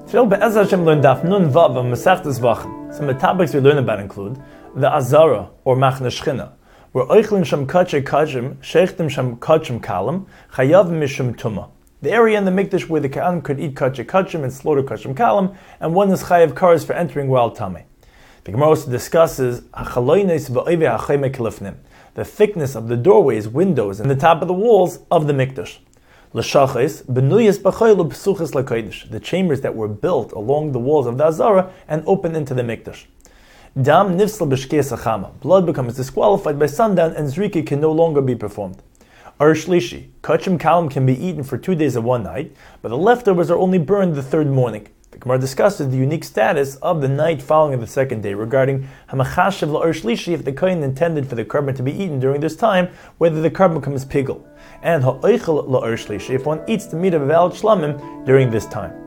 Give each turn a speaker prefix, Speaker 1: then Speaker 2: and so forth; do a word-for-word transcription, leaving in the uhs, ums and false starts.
Speaker 1: Today, Be'ez Hashem learn Daf Nun Vav of Masechtas Vachim. Some of the topics we learn about include the Azara, or Machne Shchina, where Oichlin Sham Kache Kajim, Sheichtim Sham Kachim Kalim, Chayav Mishum Tuma. The area in the Mikdash where the Ka'anim could eat Kache Kachim and slaughter Kachim Kalim, and one is Chayav Karas for entering while Tameh. The Gemara also discusses the thickness of the doorways, windows, and the top of the walls of the Mikdash. The chambers that were built along the walls of the Azara and open into the Mikdash. Dam nifsal b'shkei sachama. Blood becomes disqualified by sundown and zrika can no longer be performed. Ar shlishi. Kachim kalim can be eaten for two days and one night, but the leftovers are only burned the third morning. The Gemara discusses the unique status of the night following the second day regarding hamachashav la'ar shlishi, if the kohen intended for the carbon to be eaten during this time, whether the carbon becomes pigul, and ha'oichel la'ar shlishi, if one eats the meat of a valid shlamim during this time.